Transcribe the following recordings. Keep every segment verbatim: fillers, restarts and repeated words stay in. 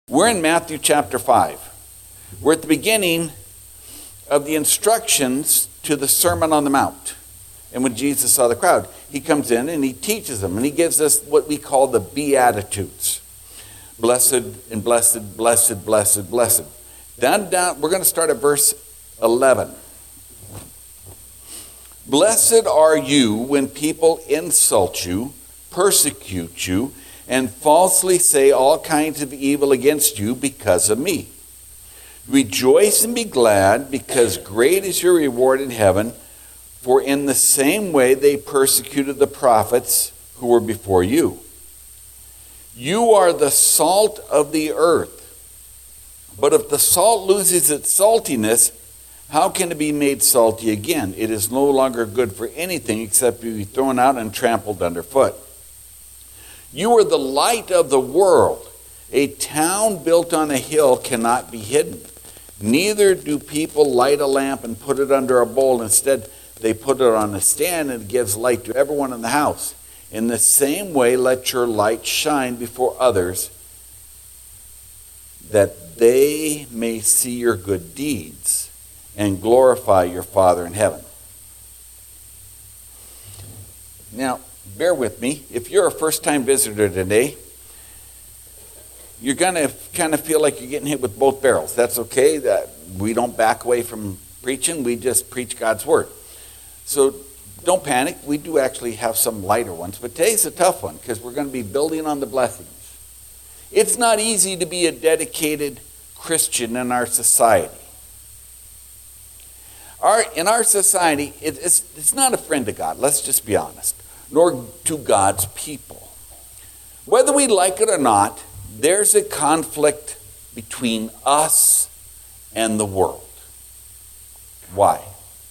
We're in Matthew chapter five. We're at the beginning of the instructions to the Sermon on the Mount. And when Jesus saw the crowd, he comes in and he teaches them. And he gives us what we call the Beatitudes. Blessed and blessed, blessed, blessed, blessed. Down, down, we're going to start at verse eleven. Blessed are you when people insult you, persecute you, and falsely say all kinds of evil against you because of me. Rejoice and be glad, because great is your reward in heaven, for in the same way they persecuted the prophets who were before you. You are the salt of the earth. But if the salt loses its saltiness, how can it be made salty again? It is no longer good for anything except to be thrown out and trampled underfoot. You are the light of the world. A town built on a hill cannot be hidden. Neither do people light a lamp and put it under a bowl. Instead, they put it on a stand, and it gives light to everyone in the house. In the same way, let your light shine before others, that they may see your good deeds and glorify your Father in heaven. Now, bear with me. If you're a first-time visitor today, you're going to kind of feel like you're getting hit with both barrels. That's okay. That we don't back away from preaching. We just preach God's Word. So don't panic. We do actually have some lighter ones. But today's a tough one because we're going to be building on the blessings. It's not easy to be a dedicated Christian in our society. Our, in our society, it, it's, it's not a friend to God. Let's just be honest. Nor to God's people. Whether we like it or not, there's a conflict between us and the world. Why?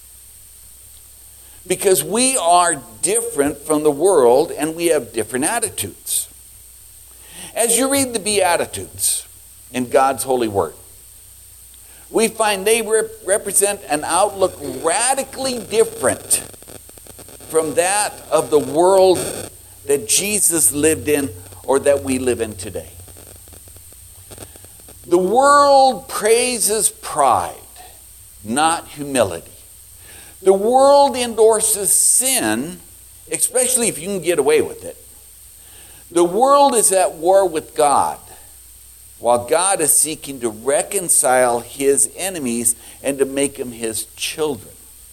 Because we are different from the world and we have different attitudes. As you read the Beatitudes in God's holy word, we find they rep- represent an outlook radically different from that of the world that Jesus lived in or that we live in today. The world praises pride, not humility. The world endorses sin, especially if you can get away with it. The world is at war with God, while God is seeking to reconcile his enemies and to make them his children.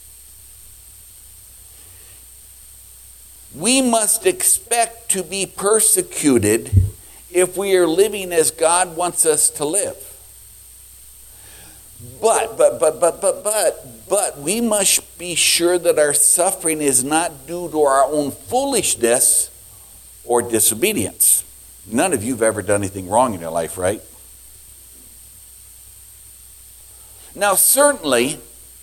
We must expect to be persecuted if we are living as God wants us to live. But, but, but, but, but, but, but, we must be sure that our suffering is not due to our own foolishness or disobedience. None of you have ever done anything wrong in your life, right? Now, certainly,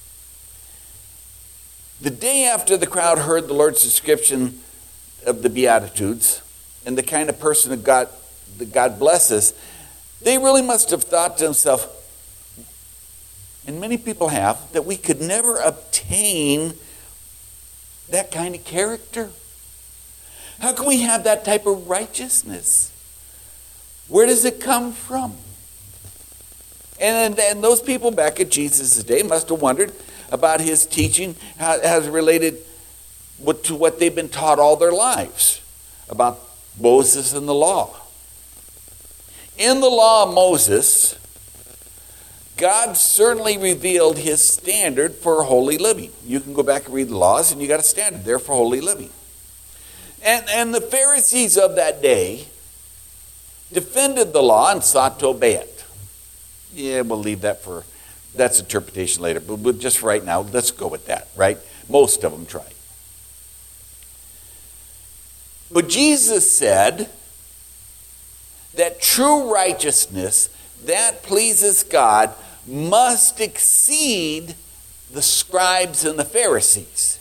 the day after the crowd heard the Lord's description of the Beatitudes and the kind of person that God, that God blesses, they really must have thought to themselves, and many people have, that we could never obtain that kind of character. How can we have that type of righteousness? Where does it come from? And, and those people back at Jesus' day must have wondered about his teaching as related to what they've been taught all their lives about Moses and the law. In the law of Moses, God certainly revealed his standard for holy living. You can go back and read the laws, and you got a standard there for holy living. And, and the Pharisees of that day defended the law and sought to obey it. Yeah, we'll leave that for, that's interpretation later. But, but just right now, let's go with that, right? Most of them tried. But Jesus said that true righteousness that pleases God must exceed the scribes and the Pharisees.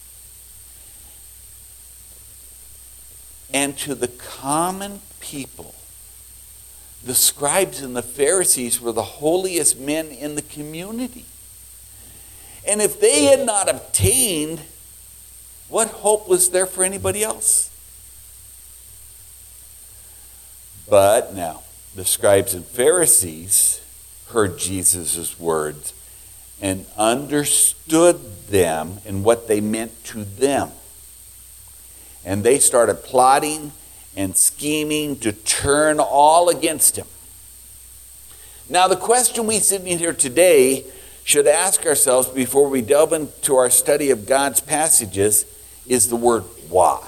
And to the common people, the scribes and the Pharisees were the holiest men in the community. And if they had not obtained, what hope was there for anybody else? But now, the scribes and Pharisees heard Jesus' words and understood them and what they meant to them. And they started plotting and scheming to turn all against him. Now, the question we sitting here today should ask ourselves before we delve into our study of God's passages is the word why.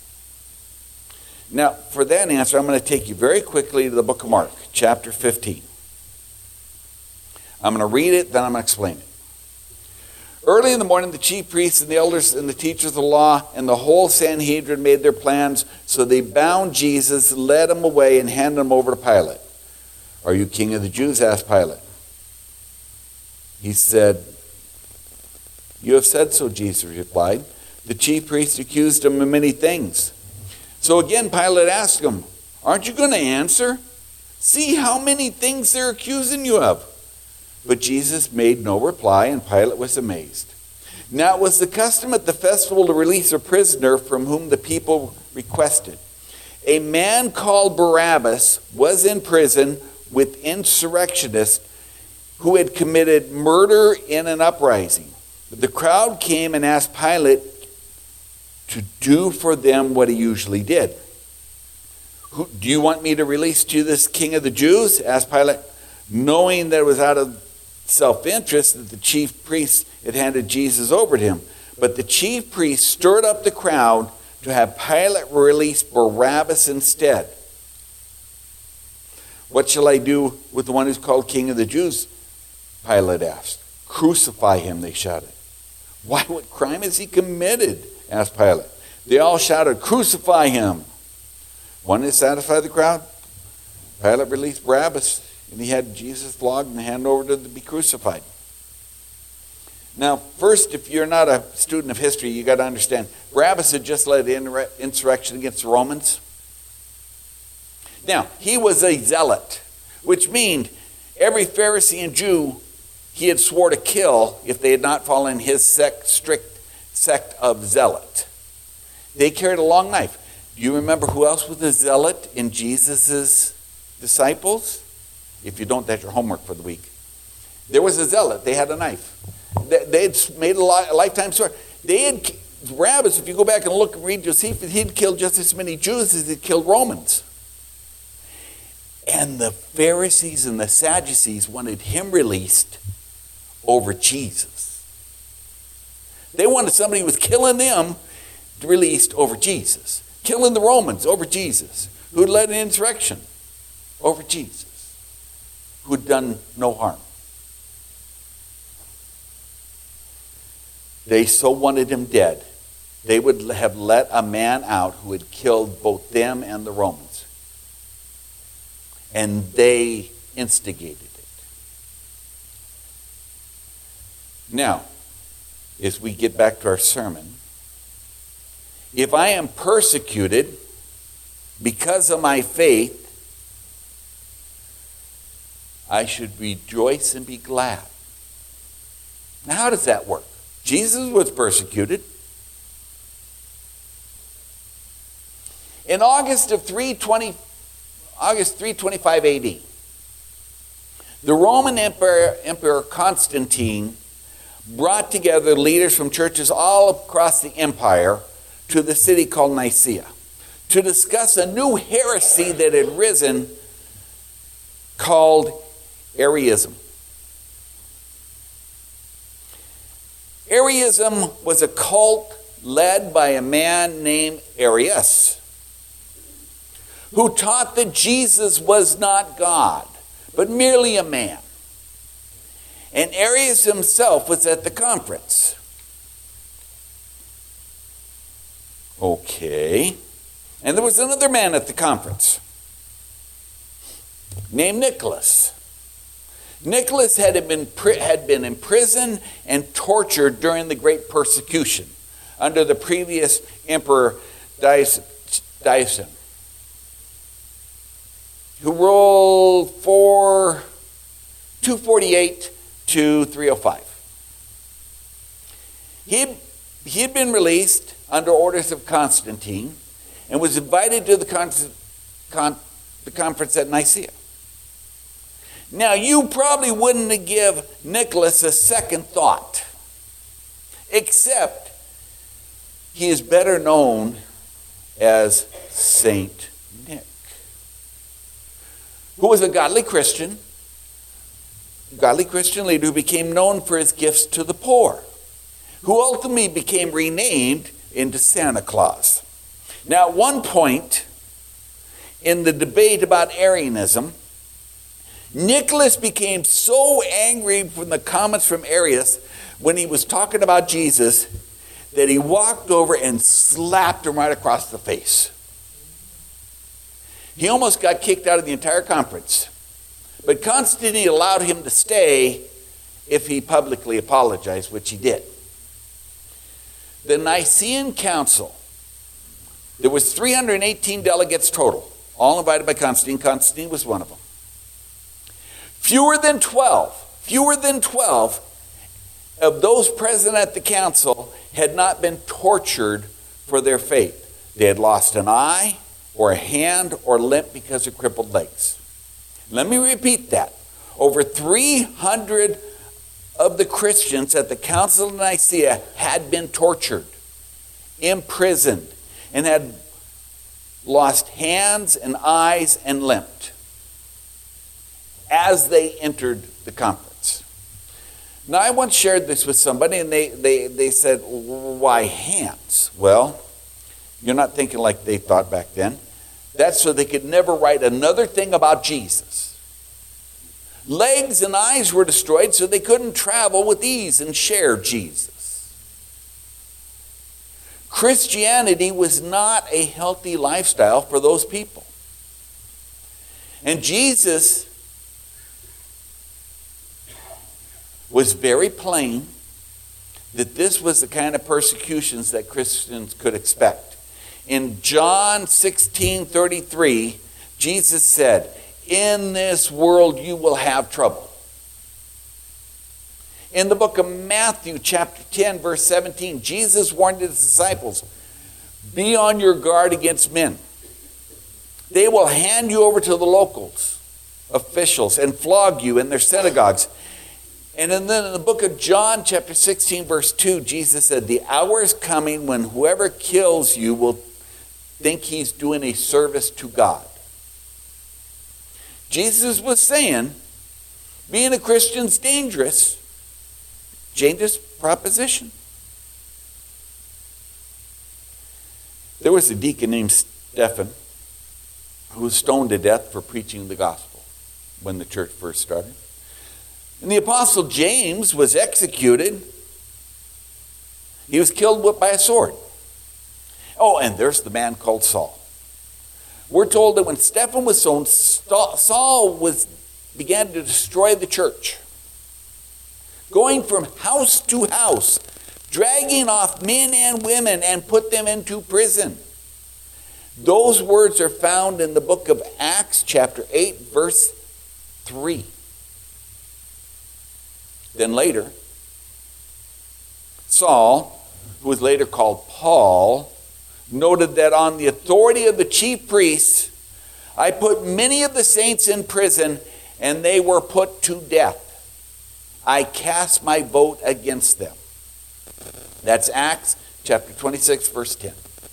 Now, for that answer, I'm going to take you very quickly to the book of Mark, chapter fifteen. I'm going to read it, then I'm going to explain it. Early in the morning, the chief priests and the elders and the teachers of the law and the whole Sanhedrin made their plans, so they bound Jesus, led him away, and handed him over to Pilate. "Are you king of the Jews?" asked Pilate. He said, "You have said so," Jesus replied. The chief priests accused him of many things. So again, Pilate asked him, "Aren't you going to answer? See how many things they're accusing you of." But Jesus made no reply, and Pilate was amazed. Now it was the custom at the festival to release a prisoner from whom the people requested. A man called Barabbas was in prison with insurrectionists who had committed murder in an uprising. But the crowd came and asked Pilate to do for them what he usually did. "Who, do you want me to release to you this king of the Jews?" asked Pilate, knowing that it was out of self-interest that the chief priests had handed Jesus over to him. But the chief priests stirred up the crowd to have Pilate release Barabbas instead. "What shall I do with the one who's called King of the Jews?" Pilate asked. "Crucify him," they shouted. "Why, what crime has he committed?" asked Pilate. They all shouted, "Crucify him." Wanting to satisfy the crowd, Pilate released Barabbas, and he had Jesus flogged and handed over to be crucified. Now, first, if you're not a student of history, you got to understand, Barabbas had just led an insurrection against the Romans. Now, he was a zealot, which means every Pharisee and Jew he had swore to kill if they had not fallen in his sect, strict sect of zealot. They carried a long knife. Do you remember who else was a zealot in Jesus' disciples? If you don't, that's your homework for the week. There was a zealot. They had a knife. They had made a lifetime sword. They had, Barabbas, if you go back and look and read Josephus, he'd killed just as many Jews as he'd killed Romans. And the Pharisees and the Sadducees wanted him released over Jesus. They wanted somebody who was killing them released over Jesus. Killing the Romans over Jesus. Who'd led an insurrection over Jesus. Who'd done no harm. They so wanted him dead, they would have let a man out who had killed both them and the Romans. And they instigated it. Now, as we get back to our sermon, if I am persecuted because of my faith, I should rejoice and be glad. Now, how does that work? Jesus was persecuted. In August of three twenty, August three twenty-five A D, the Roman Emperor, Emperor Constantine brought together leaders from churches all across the empire to the city called Nicaea to discuss a new heresy that had risen called Arianism. Arianism was a cult led by a man named Arius, who taught that Jesus was not God, but merely a man. And Arius himself was at the conference. Okay. And there was another man at the conference named Nicholas. Nicholas had been, had been imprisoned and tortured during the Great Persecution under the previous Emperor Diocletian, who ruled for two forty-eight to three oh five. He had, he had been released under orders of Constantine and was invited to the, con, con, the conference at Nicaea. Now, you probably wouldn't give Nicholas a second thought, except he is better known as Saint Nick, who was a godly Christian, godly Christian leader who became known for his gifts to the poor, who ultimately became renamed into Santa Claus. Now, at one point in the debate about Arianism, Nicholas became so angry from the comments from Arius when he was talking about Jesus that he walked over and slapped him right across the face. He almost got kicked out of the entire conference. But Constantine allowed him to stay if he publicly apologized, which he did. The Nicene Council, there was three hundred eighteen delegates total, all invited by Constantine. Constantine was one of them. Fewer than twelve, fewer than twelve of those present at the council had not been tortured for their faith. They had lost an eye or a hand or limp because of crippled legs. Let me repeat that. Over three hundred of the Christians at the Council of Nicaea had been tortured, imprisoned, and had lost hands and eyes and limped as they entered the conference. Now, I once shared this with somebody, and they, they, they said, why hands? Well, you're not thinking like they thought back then. That's so they could never write another thing about Jesus. Legs and eyes were destroyed so they couldn't travel with ease and share Jesus. Christianity was not a healthy lifestyle for those people. And Jesus was very plain that this was the kind of persecutions that Christians could expect. In John sixteen thirty-three, Jesus said, in this world you will have trouble. In the book of Matthew chapter ten verse seventeen, Jesus warned his disciples, be on your guard against men. They will hand you over to the locals, officials, and flog you in their synagogues. And then in the book of John chapter sixteen verse two, Jesus said, the hour is coming when whoever kills you will think he's doing a service to God. Jesus was saying, being a Christian's dangerous. Dangerous proposition. There was a deacon named Stephen who was stoned to death for preaching the gospel when the church first started. And the apostle James was executed. He was killed by a sword. Oh, and there's the man called Saul. We're told that when Stephen was stoned, Saul was, began to destroy the church. Going from house to house, dragging off men and women and put them into prison. Those words are found in the book of Acts chapter eight verse three. Then later, Saul, who was later called Paul, noted that on the authority of the chief priests, I put many of the saints in prison, and they were put to death. I cast my vote against them. That's Acts chapter twenty-six, verse ten.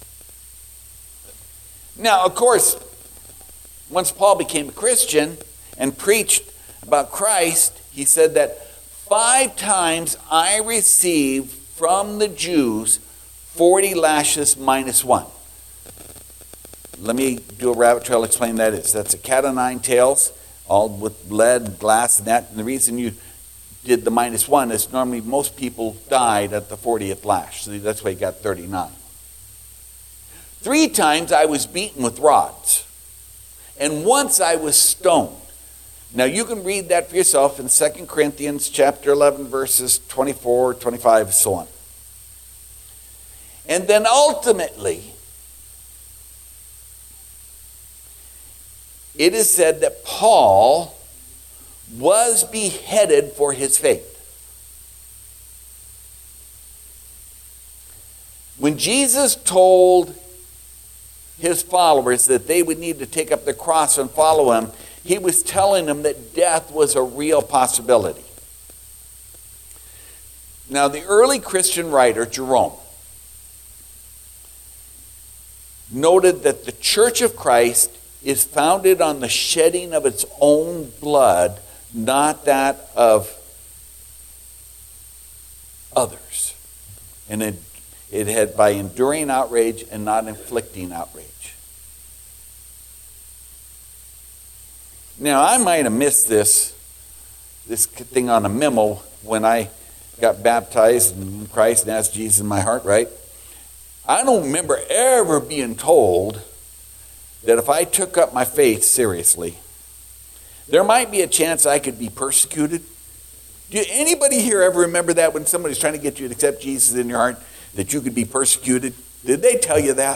Now, of course, once Paul became a Christian and preached about Christ, he said that five times I received from the Jews forty lashes minus one. Let me do a rabbit trail, explain that is. That's a cat o' nine tails, all with lead, glass, and that. And the reason you did the minus one is normally most people died at the fortieth lash. So that's why you got thirty-nine. Three times I was beaten with rods. And once I was stoned. Now you can read that for yourself in Second Corinthians chapter eleven, verses twenty-four, twenty-five, and so on. And then ultimately, it is said that Paul was beheaded for his faith. When Jesus told his followers that they would need to take up their cross and follow him, he was telling them that death was a real possibility. Now, the early Christian writer, Jerome, noted that the Church of Christ is founded on the shedding of its own blood, not that of others. And it, it had by enduring outrage and not inflicting outrage. Now, I might have missed this, this thing on a memo when I got baptized in Christ and asked Jesus in my heart, right? I don't remember ever being told that if I took up my faith seriously, there might be a chance I could be persecuted. Do anybody here ever remember that when somebody's trying to get you to accept Jesus in your heart, that you could be persecuted? Did they tell you that?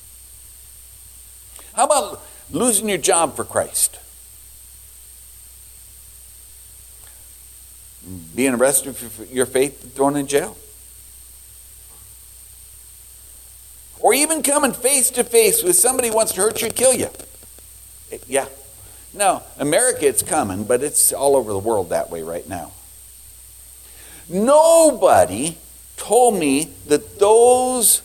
How about losing your job for Christ? Being arrested for your faith and thrown in jail? Or even coming face to face with somebody who wants to hurt you and kill you? Yeah. No, America it's coming, but it's all over the world that way right now. Nobody told me that those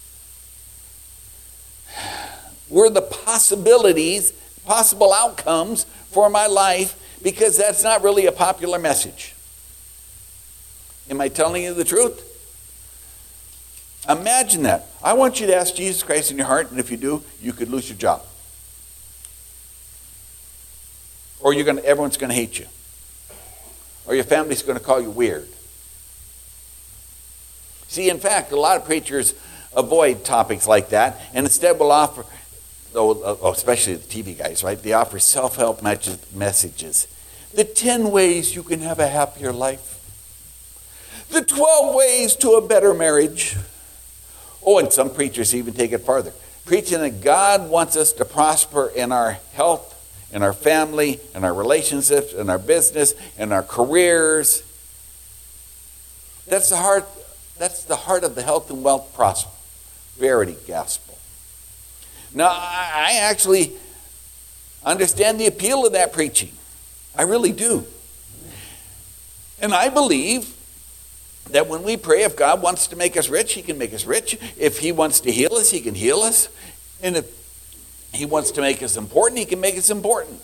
were the possibilities, possible outcomes for my life, because that's not really a popular message. Am I telling you the truth? Imagine that. I want you to ask Jesus Christ in your heart, and if you do, you could lose your job. Or you're going to, everyone's going to hate you. Or your family's going to call you weird. See, in fact, a lot of preachers avoid topics like that, and instead will offer, oh, especially the T V guys, right? They offer self-help messages. The ten ways you can have a happier life. The twelve ways to a better marriage. Oh, and some preachers even take it farther. Preaching that God wants us to prosper in our health, in our family, in our relationships, in our business, in our careers. That's the heart, that's the heart of the health and wealth prosperity gospel. Now, I actually understand the appeal of that preaching. I really do. And I believe that when we pray, if God wants to make us rich, he can make us rich. If he wants to heal us, he can heal us. And if he wants to make us important, he can make us important.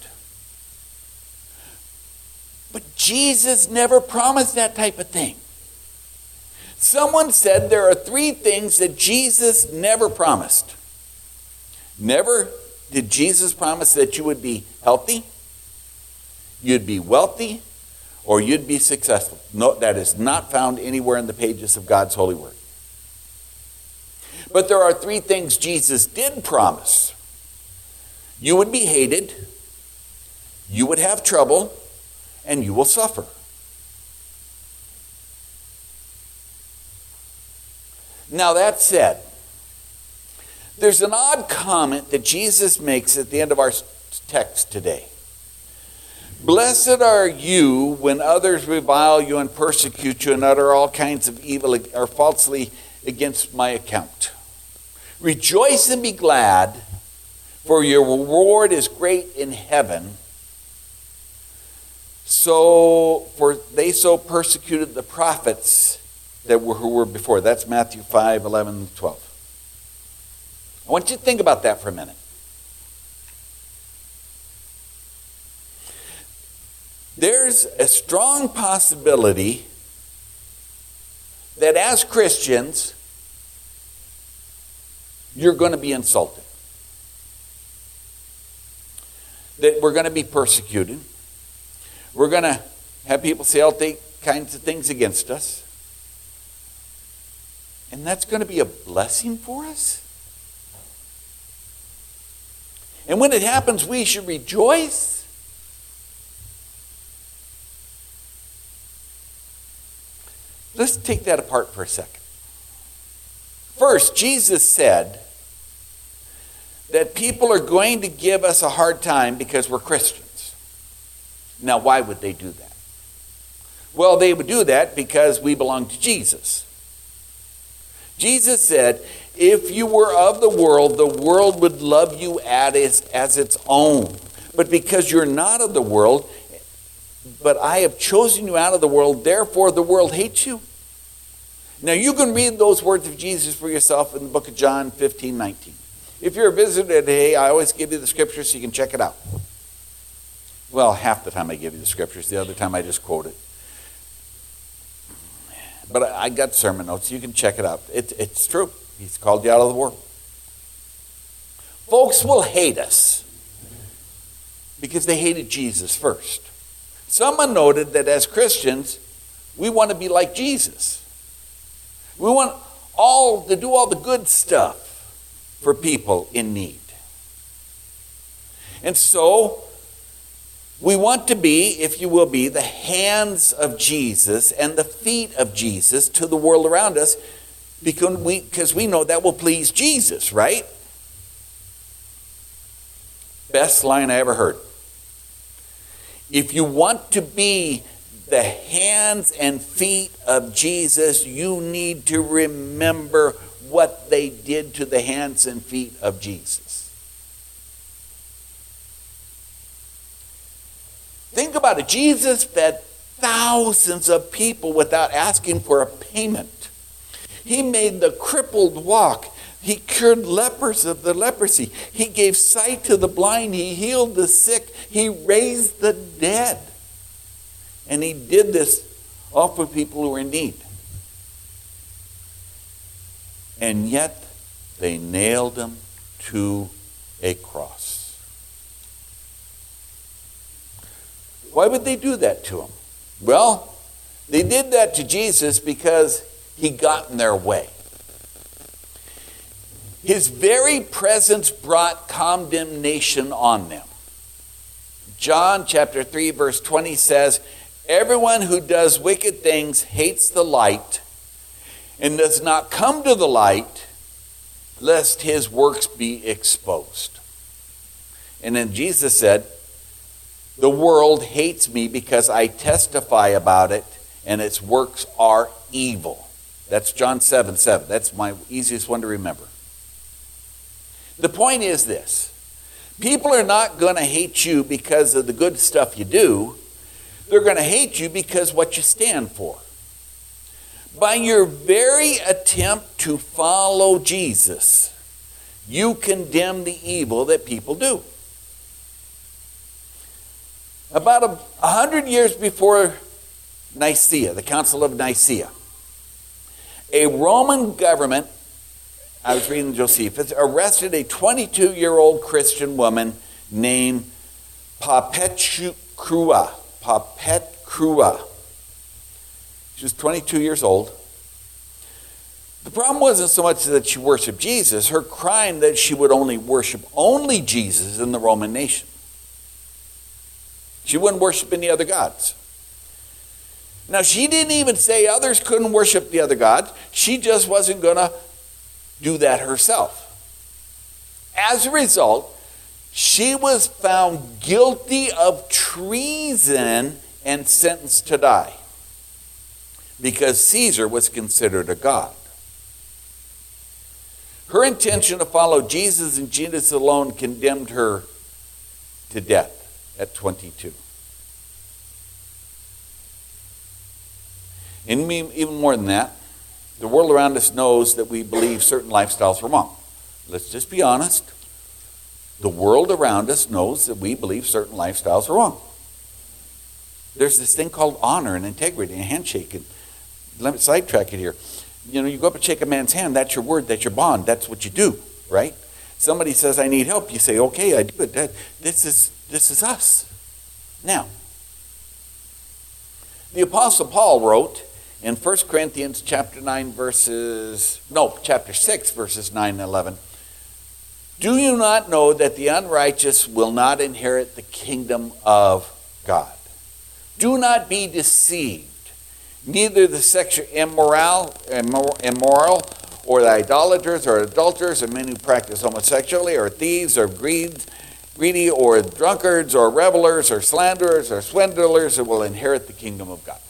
But Jesus never promised that type of thing. Someone said there are three things that Jesus never promised. Never did Jesus promise that you would be healthy, you'd be wealthy, or you'd be successful. No, that is not found anywhere in the pages of God's holy word. But there are three things Jesus did promise. You would be hated, you would have trouble, and you will suffer. Now that said, there's an odd comment that Jesus makes at the end of our text today. Blessed are you when others revile you and persecute you and utter all kinds of evil or falsely against my account. Rejoice and be glad, for your reward is great in heaven. So, for they so persecuted the prophets that were who were before. That's Matthew five, eleven, twelve. I want you to think about that for a minute. There's a strong possibility that as Christians, you're going to be insulted. That we're going to be persecuted. We're going to have people say all kinds of things against us. And that's going to be a blessing for us. And when it happens, we should rejoice. Let's take that apart for a second. First, Jesus said that people are going to give us a hard time because we're Christians. Now, why would they do that? Well, they would do that because we belong to Jesus. Jesus said, if you were of the world, the world would love you as its own. But because you're not of the world, but I have chosen you out of the world, therefore the world hates you. Now you can read those words of Jesus for yourself in the book of John fifteen nineteen. If you're a visitor today, I always give you the scriptures so you can check it out. Well, half the time I give you the scriptures. The other time I just quote it. But I got sermon notes. You can check it out. It, it's true. He's called you out of the world. Folks will hate us because they hated Jesus first. Someone noted that as Christians, we want to be like Jesus. We want all to do all the good stuff for people in need. And so, we want to be, if you will be, the hands of Jesus and the feet of Jesus to the world around us, because we, because we know that will please Jesus, right? Best line I ever heard. If you want to be the hands and feet of Jesus, you need to remember what they did to the hands and feet of Jesus. Think about it. Jesus fed thousands of people without asking for a payment. He made the crippled walk. He cured lepers of the leprosy. He gave sight to the blind. He healed the sick. He raised the dead. And he did this all for people who were in need. And yet, they nailed him to a cross. Why would they do that to him? Well, they did that to Jesus because he got in their way. His very presence brought condemnation on them. John chapter three verse twenty says, "Everyone who does wicked things hates the light and does not come to the light, lest his works be exposed." And then Jesus said, "The world hates me because I testify about it, and its works are evil." That's John seven seven. That's my easiest one to remember. The point is this. People are not going to hate you because of the good stuff you do. They're going to hate you because what you stand for. By your very attempt to follow Jesus, you condemn the evil that people do. About a, a hundred years before Nicaea, the Council of Nicaea, a Roman government, I was reading Josephus, arrested a twenty-two-year-old Christian woman named Papetrua. Papetrua. She was twenty-two years old. The problem wasn't so much that she worshiped Jesus. Her crime that she would only worship only Jesus in the Roman nation. She wouldn't worship any other gods. Now, she didn't even say others couldn't worship the other gods. She just wasn't going to do that herself. As a result, she was found guilty of treason and sentenced to die because Caesar was considered a god. Her intention to follow Jesus and Jesus alone condemned her to death at twenty-two. And even more than that, the world around us knows that we believe certain lifestyles are wrong. Let's just be honest. The world around us knows that we believe certain lifestyles are wrong. There's this thing called honor and integrity and handshake. And let me sidetrack it here. You know, you go up and shake a man's hand, that's your word, that's your bond, that's what you do, right? Somebody says, "I need help." You say, "Okay, I do it." That, this is, this is us. Now, the Apostle Paul wrote in First Corinthians chapter nine verses, no, chapter six verses nine and eleven, "Do you not know that the unrighteous will not inherit the kingdom of God? Do not be deceived. Neither the sexual immoral, immoral, or the idolaters, or adulterers, or men who practice homosexuality, or thieves, or greed, greedy, or drunkards, or revelers, or slanderers, or swindlers will inherit the kingdom of God.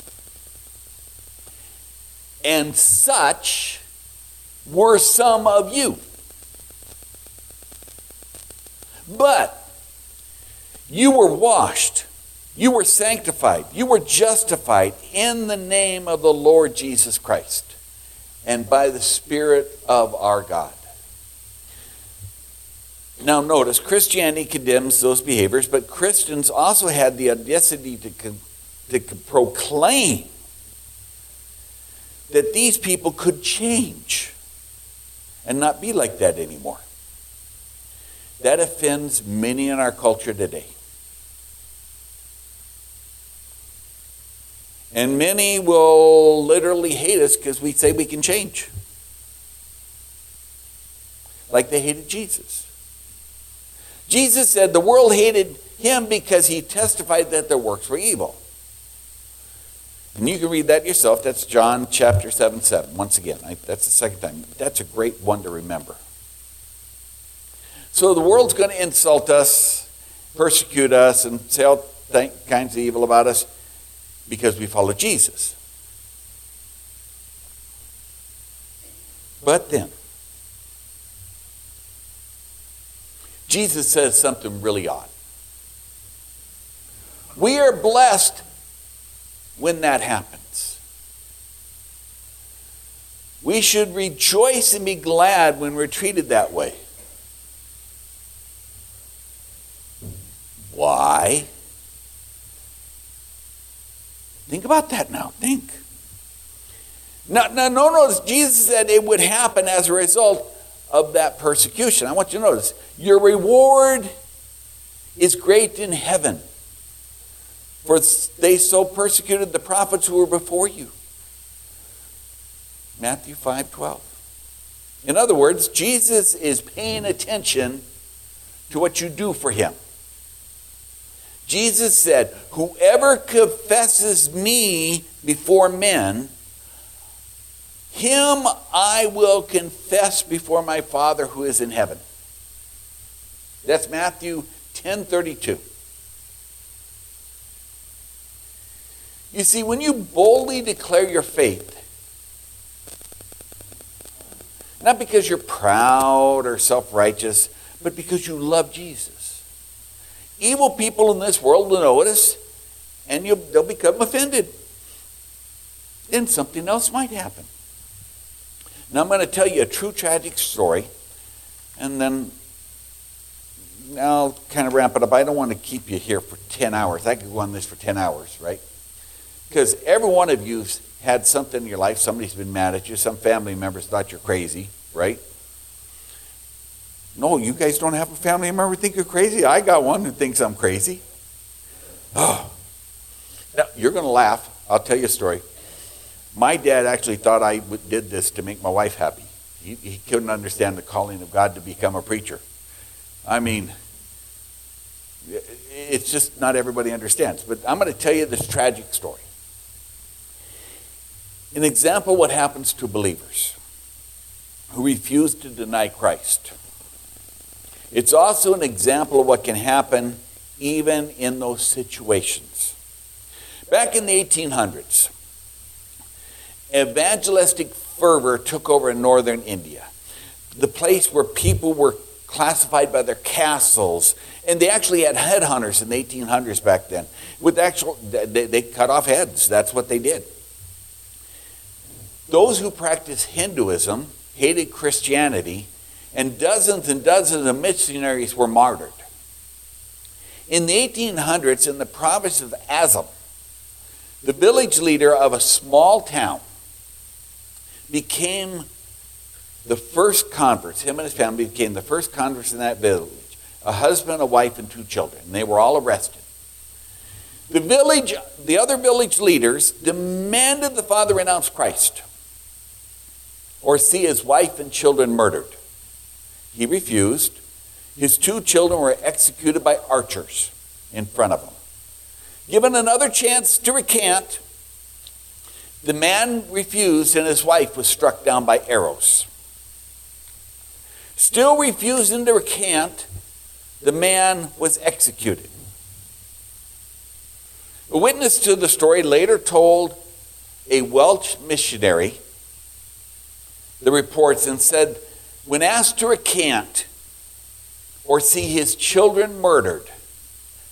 And such were some of you. But You were washed. You were sanctified. You were justified in the name of the Lord Jesus Christ and by the Spirit of our God. Now notice, Christianity condemns those behaviors, but Christians also had the audacity to, to proclaim that these people could change and not be like that anymore. That offends many in our culture today. And many will literally hate us because we say we can change. Like they hated Jesus. Jesus said the world hated him because he testified that their works were evil. And you can read that yourself. That's John chapter seven, seven. Once again, I, that's the second time. That's a great one to remember. So the world's going to insult us, persecute us, and say all kinds of evil about us because we follow Jesus. But then, Jesus says something really odd. We are blessed when that happens. We should rejoice and be glad when we're treated that way. Why? Think about that now. Think. Now, now, no, notice Jesus said it would happen as a result of that persecution. I want you to notice, your reward is great in heaven, for they so persecuted the prophets who were before you. Matthew five twelve. In other words, Jesus is paying attention to what you do for him. Jesus said, whoever confesses me before men, him I will confess before my Father who is in heaven. That's Matthew ten thirty-two. You see, when you boldly declare your faith, not because you're proud or self-righteous, but because you love Jesus, evil people in this world will notice, and you'll, they'll become offended. Then something else might happen. Now I'm going to tell you a true tragic story, and then I'll kind of wrap it up. I don't want to keep you here for ten hours. I could go on this for ten hours, right? Because every one of you's had something in your life. Somebody's been mad at you. Some family members thought you're crazy, right? No, you guys don't have a family member who think you're crazy? I got one who thinks I'm crazy. Oh. Now, you're going to laugh. I'll tell you a story. My dad actually thought I did this to make my wife happy. He, he couldn't understand the calling of God to become a preacher. I mean, it's just not everybody understands. But I'm going to tell you this tragic story. An example of what happens to believers who refuse to deny Christ. It's also an example of what can happen even in those situations. Back in the eighteen hundreds, evangelistic fervor took over in northern India, the place where people were classified by their castles, and they actually had headhunters in the eighteen hundreds back then. With actual, they, they cut off heads. That's what they did. Those who practiced Hinduism hated Christianity, and dozens and dozens of missionaries were martyred. In the eighteen hundreds, in the province of Assam, the village leader of a small town became the first converts. Him and his family became the first converts in that village. A husband, a wife, and two children. And they were all arrested. The village, the other village leaders demanded the father renounce Christ or see his wife and children murdered. He refused. His two children were executed by archers in front of him. Given another chance to recant, the man refused and his wife was struck down by arrows. Still refusing to recant, the man was executed. A witness to the story later told a Welsh missionary the reports and said, when asked to recant or see his children murdered,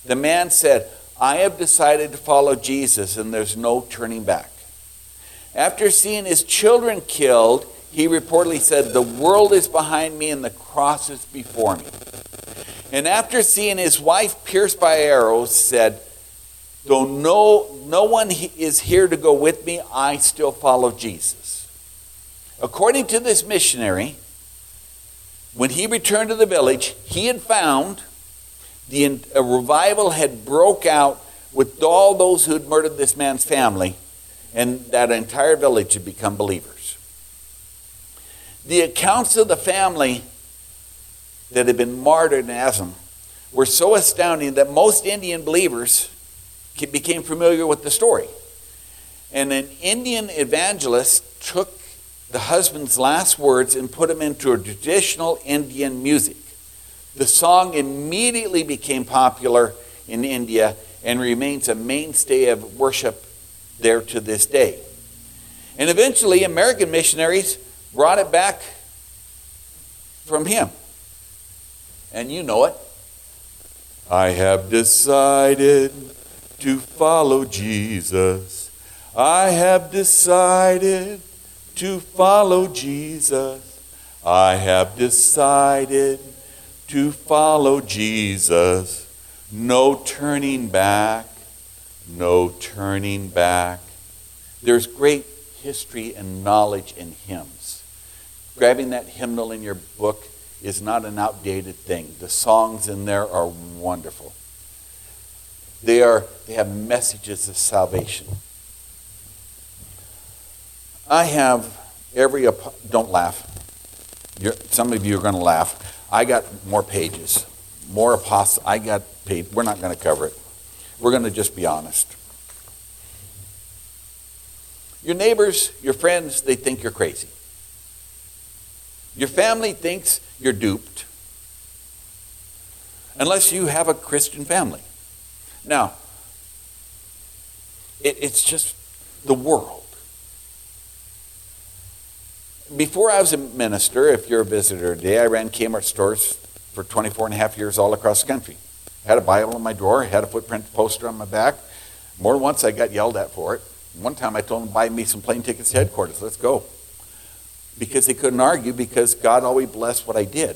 the man said, I have decided to follow Jesus and there's no turning back. After seeing his children killed, he reportedly said, the world is behind me and the cross is before me. And after seeing his wife pierced by arrows, said, though no, no one is here to go with me, I still follow Jesus. According to this missionary, when he returned to the village, he had found the, a revival had broke out with all those who had murdered this man's family, and that entire village had become believers. The accounts of the family that had been martyred in Assam were so astounding that most Indian believers became familiar with the story. And an Indian evangelist took the husband's last words and put them into a traditional Indian music. The song immediately became popular in India and remains a mainstay of worship there to this day. And eventually, American missionaries brought it back from him. And you know it. I have decided to follow Jesus. I have decided to follow Jesus. I have decided to follow Jesus. No turning back. No turning back. There's great history and knowledge in hymns. Grabbing that hymnal in your book is not an outdated thing. The songs in there are wonderful. They are they have messages of salvation. I have every don't laugh. You're, some of you are going to laugh. I got more pages, more apostles. I got paid. We're not going to cover it. We're going to just be honest. Your neighbors, your friends, they think you're crazy. Your family thinks you're duped. Unless you have a Christian family. Now, it, it's just the world. Before I was a minister, if you're a visitor today, I ran Kmart stores for twenty-four and a half years all across the country. Had a Bible in my drawer, had a footprint poster on my back. More than once I got yelled at for it. One time I told them to buy me some plane tickets to headquarters. Let's go. Because they couldn't argue, because God always blessed what I did.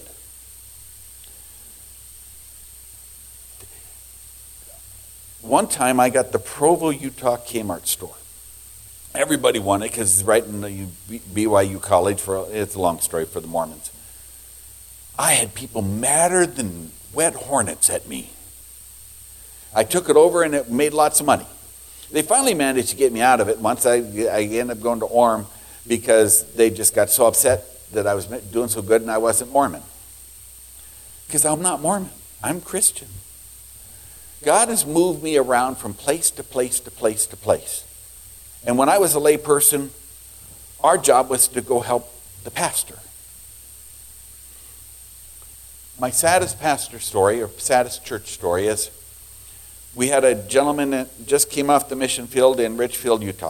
One time I got the Provo, Utah Kmart store. Everybody wanted it because it's right in the B Y U college. For it's a long story for the Mormons. I had people madder than wet hornets at me. I took it over and it made lots of money. They finally managed to get me out of it. Once I, I ended up going to Orem because they just got so upset that I was doing so good and I wasn't Mormon. Because I'm not Mormon. I'm Christian. God has moved me around from place to place to place to place. And when I was a lay person, our job was to go help the pastor. My saddest pastor story, or saddest church story, is we had a gentleman that just came off the mission field in Richfield, Utah.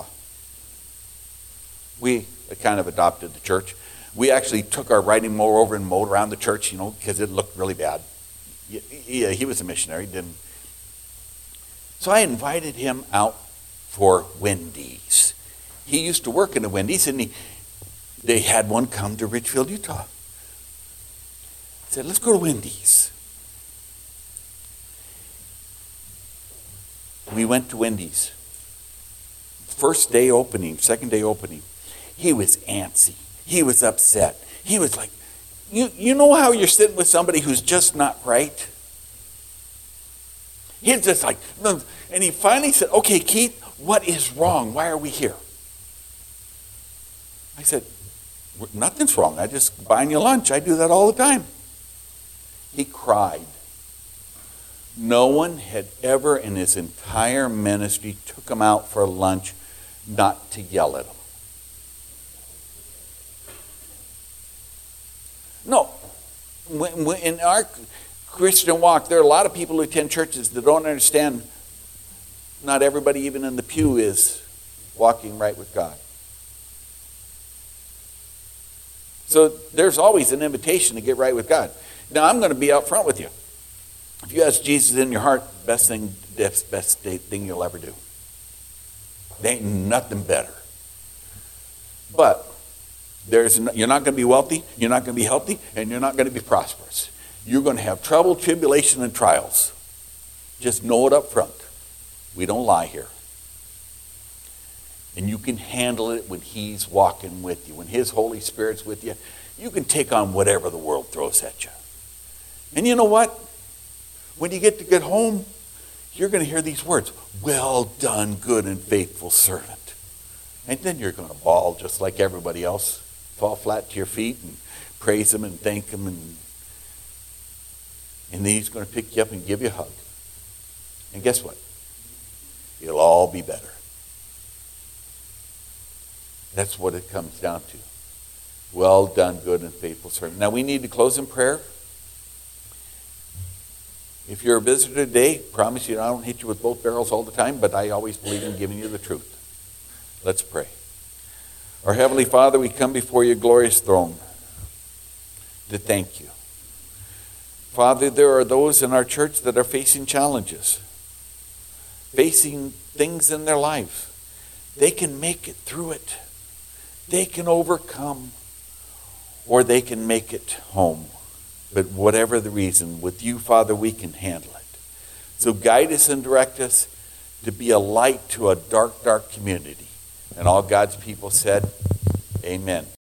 We kind of adopted the church. We actually took our riding mower over and mowed around the church, you know, because it looked really bad. Yeah, he was a missionary, didn't. So I invited him out for Wendy's. He used to work in the Wendy's, and he, they had one come to Richfield, Utah. I said, let's go to Wendy's. We went to Wendy's. First day opening, second day opening. He was antsy. He was upset. He was like, you, you know how you're sitting with somebody who's just not right? He's just like, and he finally said, okay, Keith, what is wrong? Why are we here? I said, nothing's wrong. I just buying you lunch. I do that all the time. He cried. No one had ever in his entire ministry took him out for lunch not to yell at him. No. In our Christian walk, there are a lot of people who attend churches that don't understand not everybody even in the pew is walking right with God. So there's always an invitation to get right with God. Now I'm going to be out front with you. If you ask Jesus in your heart, best thing, best, best thing you'll ever do. There ain't nothing better. But there's no, you're not going to be wealthy, you're not going to be healthy, and you're not going to be prosperous. You're going to have trouble, tribulation, and trials. Just know it up front. We don't lie here. And you can handle it when he's walking with you. When his Holy Spirit's with you, you can take on whatever the world throws at you. And you know what? When you get to get home, you're going to hear these words, well done, good and faithful servant. And then you're going to bawl just like everybody else. Fall flat to your feet and praise him and thank him. And, and then he's going to pick you up and give you a hug. And guess what? It'll all be better. That's what it comes down to. Well done, good and faithful servant. Now we need to close in prayer. If you're a visitor today, promise you I don't hit you with both barrels all the time, but I always believe in giving you the truth. Let's pray. Our Heavenly Father, we come before your glorious throne to thank you. Father, there are those in our church that are facing challenges, facing things in their life. They can make it through it. They can overcome, or they can make it home. But whatever the reason, with you, Father, we can handle it. So guide us and direct us to be a light to a dark, dark community. And all God's people said, amen.